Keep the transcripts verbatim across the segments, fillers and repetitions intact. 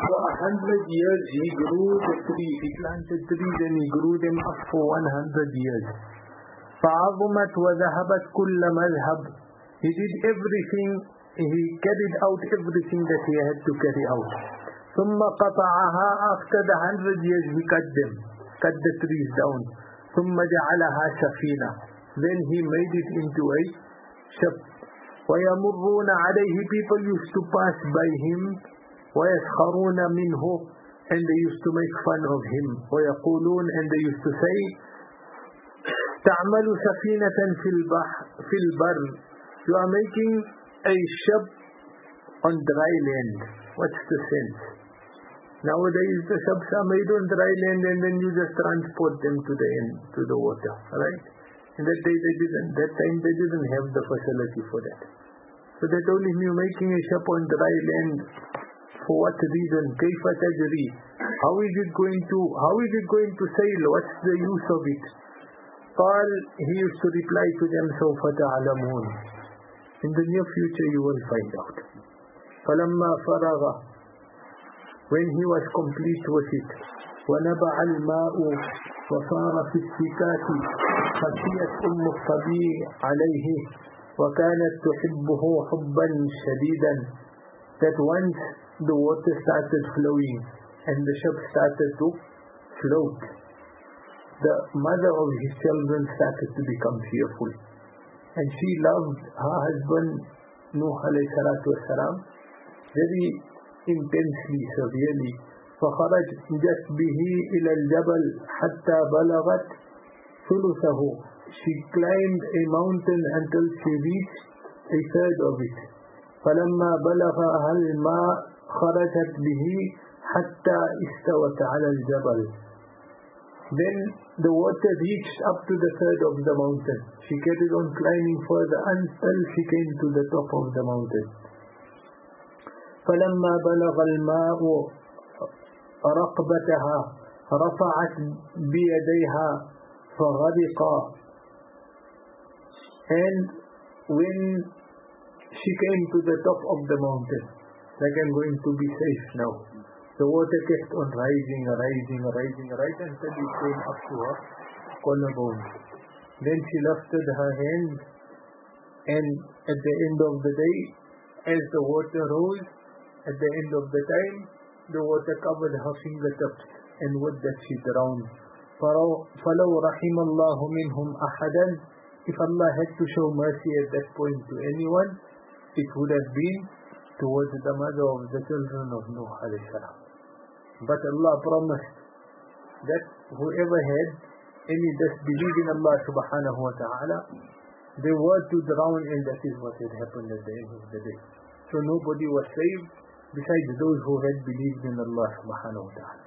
For a hundred years he grew the tree, he planted trees and he grew them up for one hundred years. فَعَظُمَتْ وَذَهَبَتْ كُلَّ مَذْهَبٍ. He did everything, he carried out everything that he had to carry out. ثُمَّ قَطَعَهَا. After the hundred years he cut them, cut the trees down. ثُمَّ جَعَلَهَا سَفِينَةً. Then he made it into a ship. وَيَمُرُّونَ عَلَيْهِ. People used to pass by him. وَيَسْخَرُونَ مِنْهُ. And they used to make fun of him. وَيَقُولُونَ. And they used to say, تَعْمَلُ سَفِينَةً فِي الْبَحْرِ فِي الْبَرِّ. You are making a ship on dry land. What's the sense? Nowadays the ships are made on dry land and then you just transport them to the end, to the water, right? In that day they didn't, that time they didn't have the facility for that. So they told him, you're making a ship on dry land. For what reason? كيف تجري? How is it going to, how is it going to sail? What's the use of it? قال, he used to reply to them, سوف تعلمون. In the near future you will find out. فلما فرغ. When he was complete with it. ونبع الماء وصار في السكات. خشيت أم الصبي عليه وكانت تحبه حبا شديدا. That once the water started flowing and the ship started to float, the mother of his children started to become fearful. And she loved her husband Nuh alayhi salatu wasalam very intensely, severely. فخرجت به إلى الجبل حتى بلغت ثلثه. She climbed a mountain until she reached a third of it. فلما بلغها الماء خرجت به حتى استوت على الجبل. Then the water reached up to the third of the mountain. She carried on climbing further until she came to the top of the mountain. فلما بلغ الماء رقبتها رفعت بيديها فغرقا. And when she came to the top of the mountain, like I'm going to be safe now, the water kept on rising, rising, rising, right until it came up to her collarbone. Then she lifted her hand, and at the end of the day, as the water rose, at the end of the time, the water covered her fingertips, and with that she drowned. فَلَوْ رَحِمَ اللَّهُ مِنْهُمْ أَحَدًا. If Allah had to show mercy at that point to anyone, it would have been towards the mother of the children of Nuh alayhi salam. But Allah promised that whoever had any disbelief in Allah subhanahu wa ta'ala, they were to drown, and that is what had happened at the end of the day. So nobody was saved besides those who had believed in Allah subhanahu wa ta'ala.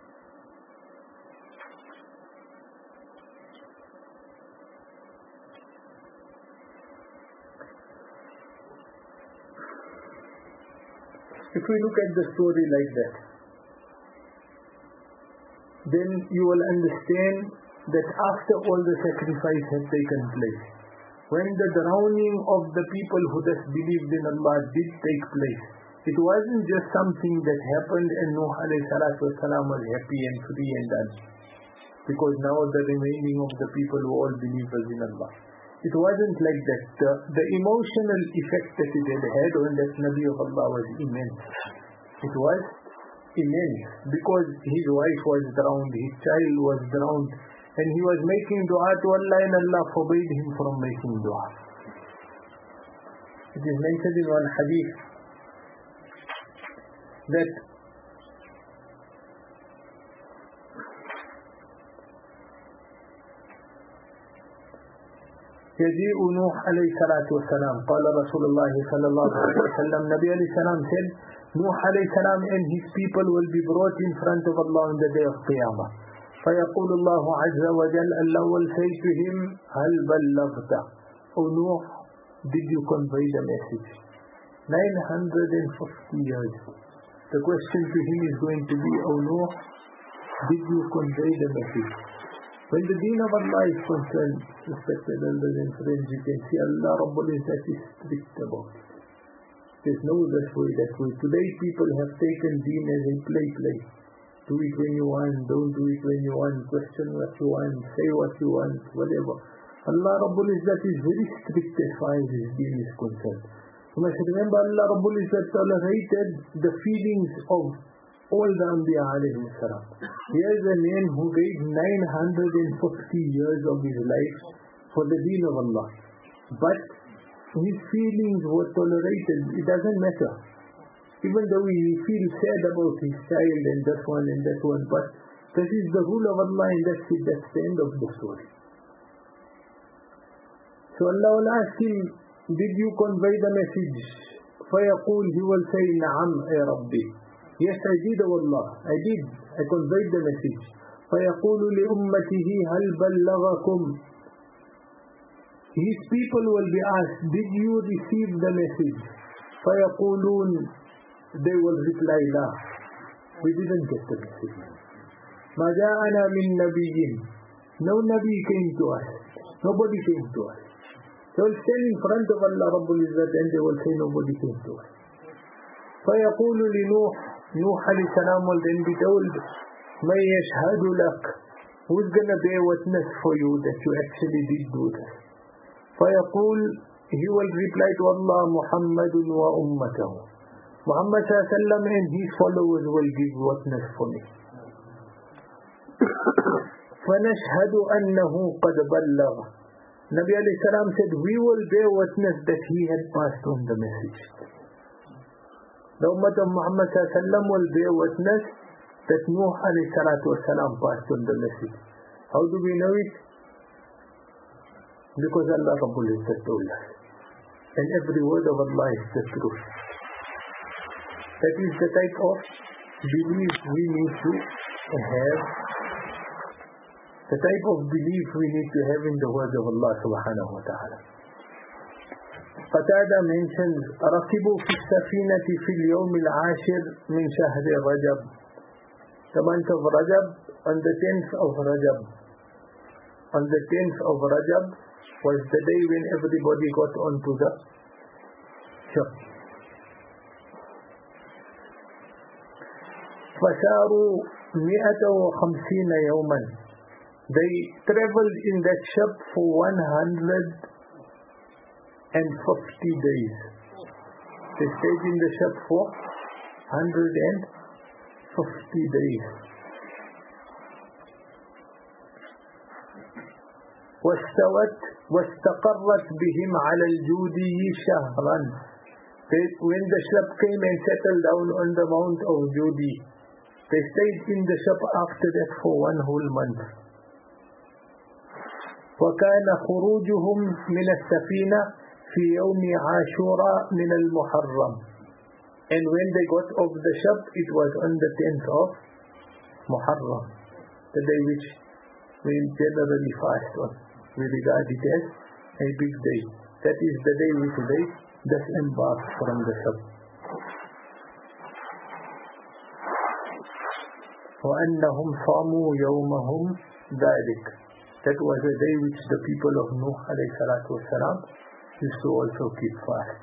If we look at the story like that, then you will understand that after all the sacrifice had taken place, when the drowning of the people who disbelieved in Allah did take place, it wasn't just something that happened and Nuh alayhi salatu wasalam was happy and free and done, because now the remaining of the people were all believers in Allah. It wasn't like that. The, the emotional effect that it had had on that Nabi of Allah was immense. It was immense because his wife was drowned, his child was drowned, and he was making dua to Allah, and Allah forbade him from making dua. It is mentioned in one hadith that يجيء نوح عليه الصلاة والسلام. قال رسول الله صلى الله عليه وسلم, Nabi alayhi salam said, Nuh alayhi salam and his people will be brought in front of Allah on the day of Qiyamah. فيقول الله عز وجل, Allah will say to him, هل بلغت? O Nuh, did you convey the message? nine hundred fifty years. The question to him is going to be, O Nuh, did you convey the message? When the deen of Allah is concerned, respected elders and friends, you can see Allah Rabbul Izzat is strict about it. There's no this way, that way. Today people have taken deen as a play play. Do it when you want, don't do it when you want, question what you want, say what you want, whatever. Allah Rabbul Izzat is very strict as far as his deen is concerned. You must remember Allah Rabbul Izzat tolerated the feelings of all the Anbiya alayhi salam. Here's a man who gave nine hundred fifty years of his life for the deen of Allah. But his feelings were tolerated. It doesn't matter. Even though we feel sad about his child and that one and that one, but that is the rule of Allah and that's it. That's the end of the story. So Allah will ask him, did you convey the message? فَيَقُول, he will say, نَعَمْ يَا رَبِّي. Yes, I did, O Allah. I did. I conveyed the message. فَيَقُولُ لِأُمَّتِهِ هَلْ بَلَّغَكُمْ. His people will be asked, did you receive the message? فَيَقُولُونَ, they will reply, La. We didn't get the message. مَا جَاءَنَا مِن نَبِيٍّ. No Nabi came to us. Nobody came to us. They will stand in front of Allah Rabbul Izzat and they will say nobody came to us. فَيَقُولُ لِنُوحٍ. Nuh alayhi salam will then be told, مَنْ يَشْهَدُ لَكَ. Who's going to bear witness for you that you actually did do this? فَيَقُول, he will reply to Allah, مُحَمَّدٌ وَأُمَّتَهُ. Muhammad sallallahu alayhi wa sallam and his followers will give witness for me. فَنَشْهَدُ أَنَّهُ قَدْ بَلَّغَ. Nabi alayhi salam said, we will bear witness that he had passed on the message. The ummah of Muhammad sallallahu alayhi wa sallam will bear witness that Nuh alayhi salatu wa salam passed on the message. How do we know it? Because Allah Rabbul Izzat told us. And every word of Allah is the truth. That is the type of belief we need to have. The type of belief we need to have in the words of Allah subhanahu wa ta'ala. Qatada mentions, رَكِبُوا فِي السَّفِينَةِ فِي الْيَوْمِ الْعَاشِرِ مِنْ شَهْرِ رَجَبٍ. The month of Rajab, on the tenth of Rajab. On the tenth of Rajab was the day when everybody got onto the ship. فَسَارُوا مِئَةَ وَخَمْسِينَ يَوْمًا. They traveled in that ship for one hundred fifty days. They stayed in the ship for one hundred fifty days. واستوت واستقرت بهم على الجودي شهرا. When the ship came and settled down on the mount of Judi, they stayed in the ship after that for one whole month. وكان خروجهم من السفينة في يوم عاشوراء من المحرم. And when they got off the ship, it was on the tenth of Muharram, the day which we generally fast on. We regard it as a big day. That is the day which they disembarked from the ship. وأنهم صاموا يومهم ذلك. That was a day which the people of Nuh alayhi salatu wasalam used to also keep fast.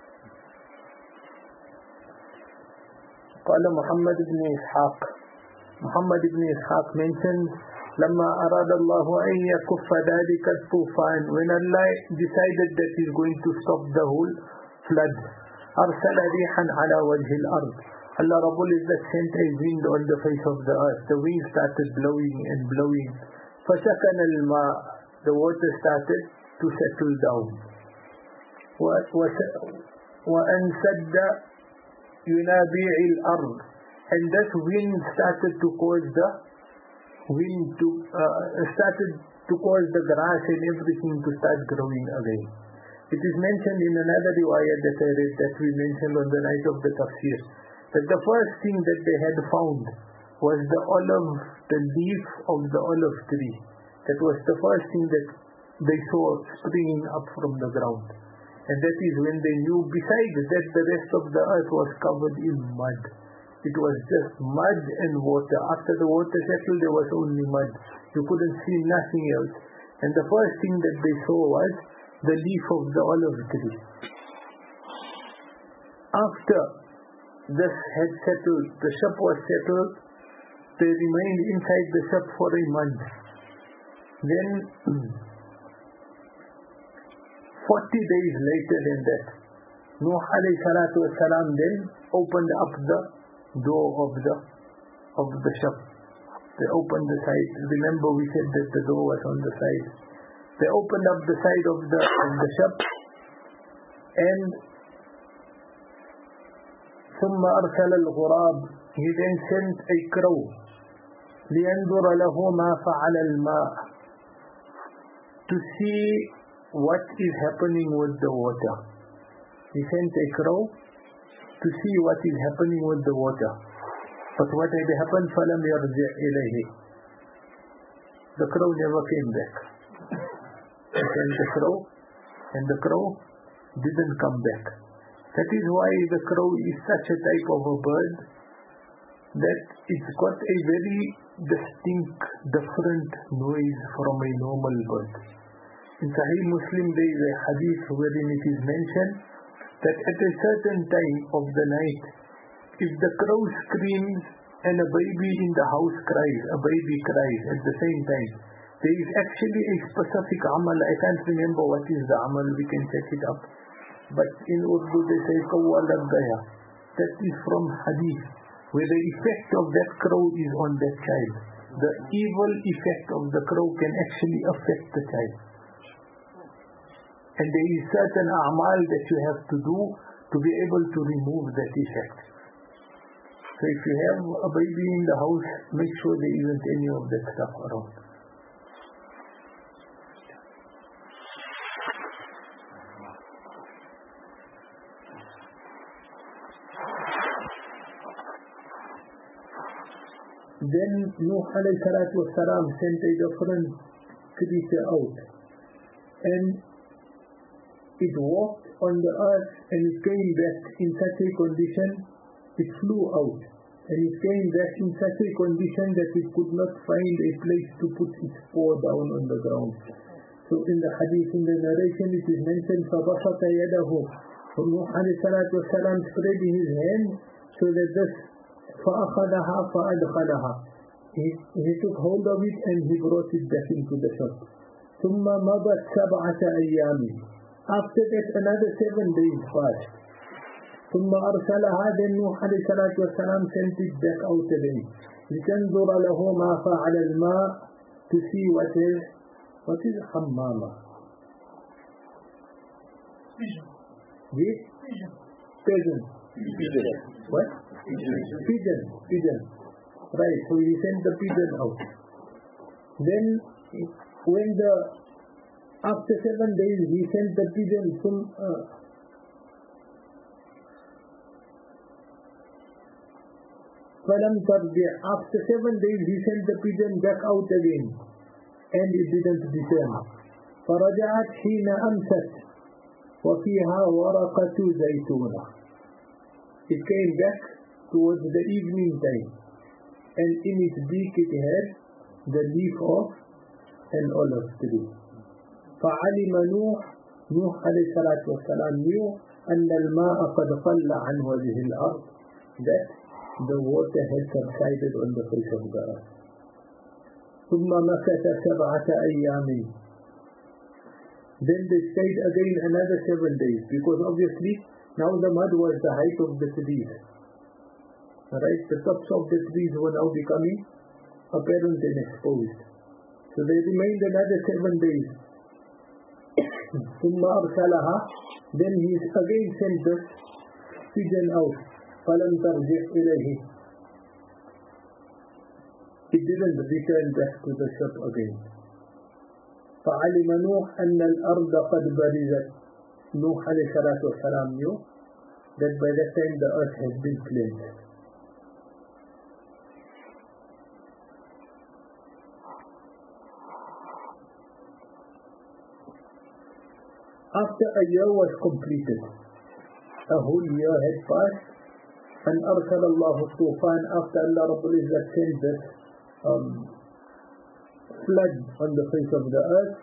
قال محمد بن إسحاق. Muhammad ibn Ishaq mentions, لما أراد الله أن يكف ذلك الطوفان, when Allah decided that He is going to stop the whole flood, أرسل ريحا على وجه الأرض. Allah Rabbul Izzat sent a wind on the face of the earth. The wind started blowing and blowing. فسكن الماء, the water started to settle down. وأنسد ينابيع الأرض, and that wind started to cause the wind to uh, started to cause the grass and everything to start growing again. It is mentioned in another riwayah that I read, that we mentioned on the night of the tafsir, that the first thing that they had found was the olive, the leaf of the olive tree. That was the first thing that they saw springing up from the ground. And that is when they knew, besides that, the rest of the earth was covered in mud. It was just mud and water. After the water settled, there was only mud. You couldn't see nothing else. And the first thing that they saw was the leaf of the olive tree. after this had settled, the ship was settled, they remained inside the ship for a month. Then forty days later than that, Nuh alayhi salatu wasalam then opened up the door of the of the ship. They opened the side. Remember we said that the door was on the side. They opened up the side of the of the ship, and ثم أرسل الغراب. He then sent a crow. لينظر له ما فعل الماء, to see what is happening with the water. He sent a crow to see what is happening with the water. But what had happened, فَلَمْ يَرْجِعْ إِلَيْهِ. The crow never came back. He sent the crow, and the crow didn't come back. That is why the crow is such a type of a bird that it's got a very distinct, different noise from a normal bird. In Sahih Muslim there is a hadith wherein it is mentioned that at a certain time of the night, if the crow screams and a baby in the house cries, a baby cries at the same time, there is actually a specific amal. I can't remember what is the amal, we can check it up. But in Urdu they say Qawwalad Daya. That is from hadith, where the effect of that crow is on that child. The evil effect of the crow can actually affect the child. And there is certain a'mal that you have to do to be able to remove that effect. So if you have a baby in the house, make sure there isn't any of that stuff around. Then Nuh alayhi salatu wasalam sent a different creature out, and it walked on the earth, and it came back in such a condition, it flew out, and it came back in such a condition that it could not find a place to put its paw down on the ground. So in the hadith, in the narration, it is mentioned, فَبَسَطَ يَدَهُ. So Nuh alayhi salatu wasalam spread his hand so that this فَأَخَذَهَا فَأَدْخَلَهَا. He, he took hold of it and he brought it back into the ship. ثُمَّ مَضَتْ سَبْعَةَ أَيَّامٍ. After that another seven days passed. ثُمَّ أَرْسَلَهَا. Then Nuh alayhi salatu wasalam sent it back out again. لِتَنْظُرَ لَهُ مَا فَعَلَ الْمَاءِ. To see what is, what is حَمَّامَةً? Pigeon. Pigeon. Pigeon. Pigeon. What? Pigeon. Pigeon. Right, so he sent the pigeon out. Then when the, after seven days he sent the pigeon from, uh, فَلَمْ تَرْجِعْ. After seven days he sent the pigeon back out again, and it didn't return. فَرَجَعَتْ حِينَ أَمْسَتْ وَفِيهَا وَرَقَةُ زَيْتُونَةٍ. It came back towards the evening time, and in its beak it had the leaf of an olive tree. فَعَلِمَ نُوحٌ. Nuh alayhi salatu wasalam knew أَنَّ الْمَاءَ قَدْ قَلَّ عَنْ وَجْهِ الْأَرْضِ, that the water had subsided on the face of the earth. ثُمَّ مَكَثَ سَبْعَةَ أَيَّامٍ. Then they stayed again another seven days, because obviously now the mud was the height of the trees. Right, the tops of the trees were now becoming apparent and exposed. So they remained another seven days. ثُمَّ أَرْسَلَهَا. Then he again sent the pigeon out. فَلَمْ تَرْجِعْ إِلَيْهِ. It didn't return back to the ship again. فَعَلِمَ نُوحٌ أَنَّ الْأَرْضَ قَدْ بَرِزَتْ. Nuh alayhi salatu wasalam knew that by that time the earth has been cleansed. After a year was completed, a whole year had passed, and أرسل الله الطوفان. After Allah Rabbul Izzat sent this um, flood on the face of the earth,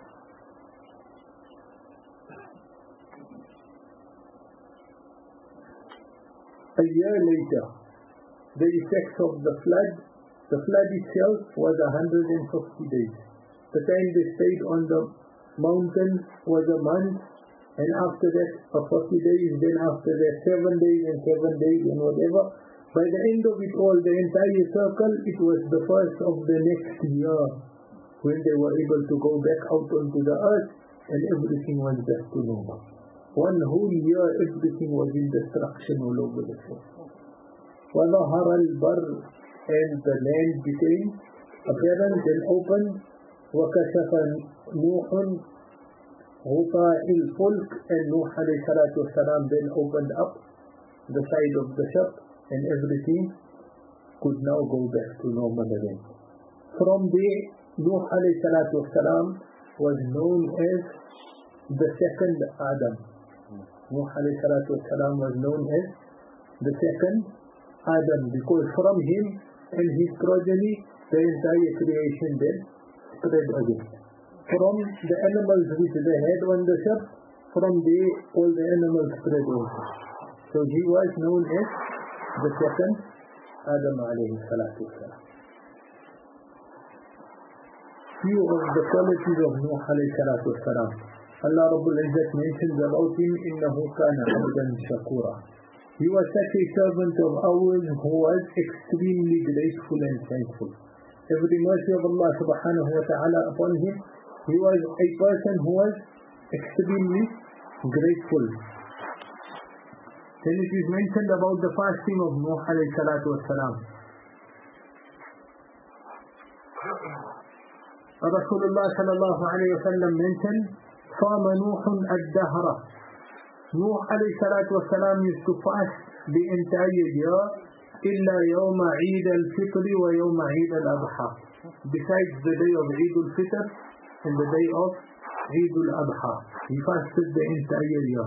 A year later, the effects of the flood, the flood itself was one hundred fifty days. The time they stayed on the mountain was a month, and after that for forty days, then after that seven days and seven days and whatever. By the end of it all, the entire circle, it was the first of the next year when they were able to go back out onto the earth and everything was back to normal. One whole year everything was in destruction all over the place. وَظَهَرَ الْبَرِّ, and the land became apparent and open. وَكَشَفَ نُوحٌ غُطَاءِ الْفُلْكِ, and Nuh alayhi salatu wasalam then opened up the side of the ship and everything could now go back to normal again. From there, Nuh alayhi salatu wasalam was known as the second Adam. Nuh alayhi salatu wasalam was known as the second Adam because from him and his progeny the entire creation then spread again. From the animals which they had on the ship, from there all the animals spread also. So he was known as the second Adam alayhi salatu wasalam. Few of the qualities of Nuh alayhi salatu wasalam. Allah Rabbul Izzat mentions about him, إِنَّهُ كَانَ عَبْدًا شَكُورًا. He was such a servant of ours who was extremely grateful and thankful. Every mercy of Allah subhanahu wa ta'ala upon him, he was a person who was extremely grateful. Then it is mentioned about the fasting of Nuh alayhi salatu wasalam. Rasulullah sallallahu alayhi wa sallam mentioned, صَامَ نُوحٌ الدَّهْرَ. Nuh alayhi salatu wasalam used to fast the entire year, إِلَّا يَوْمَ عِيدَ الْفِطْرِ وَيَوْمَ عِيدَ الْأَضْحَى. Besides the day of Eid al-Fitr and the day of Eid al-Adha. He fasted the entire year.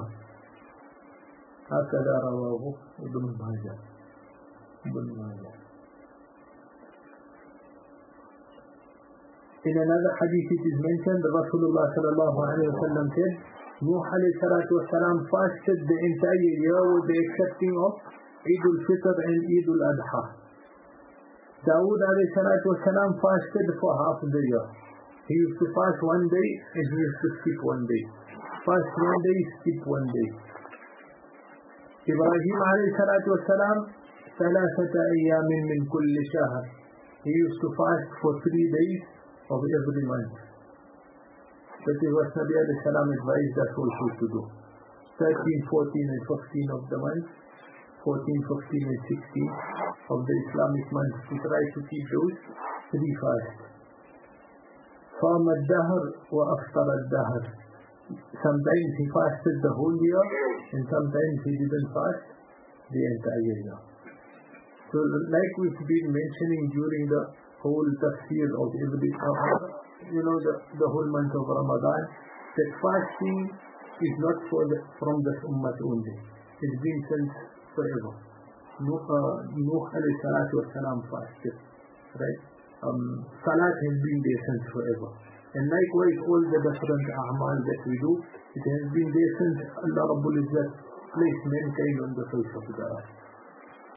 هكذا رواه ابن ماجه. ابن ماجه. In another hadith it is mentioned that Rasulullah sallallahu alayhi wa sallam said, Nuh alayhi salatu wasalam fasted the entire year with the excepting of Eid al-Fitr and Eid al-Adha. Dawood alayhi salatu wasalam fasted for half the year. He used to fast one day and he used to skip one day. Fast one day, skip one day. Ibrahim alayhi salatu wasalam, ثلاثة أيام من كل شهر. He used to fast for three days of every month. That is what Nabi alayhi salam advised us also to do. thirteen, fourteen and fifteen of the month, fourteen, fifteen and sixteen of the Islamic months. We try to keep those three fasts. صام الدهر وأفطر الدهر. Sometimes he fasted the whole year and sometimes he didn't fast the entire year. So like we've been mentioning during the whole tafsir of every hour, you know, the, the whole month of Ramadan, that fasting is not for the, from the ummah only. It's been since forever. Nuh, uh, Nuh alayhi salatu wasalam fasted, right? Um, Salat has been there since forever. And likewise all the different a'mal that we do, it has been there since Allah Rabbul Izzat placed mankind on the face of the earth.